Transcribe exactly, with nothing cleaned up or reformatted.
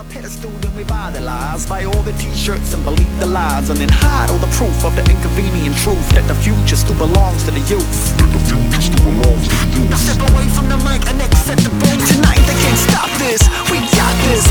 a pedestal, then we buy the lies, buy all the t-shirts and believe the lies, and then hide all the proof of the inconvenient truth that the future still belongs to the youth. That the future still belongs to the youth. Now step away from the mic and accept the blame. Tonight they can't stop this, we got this.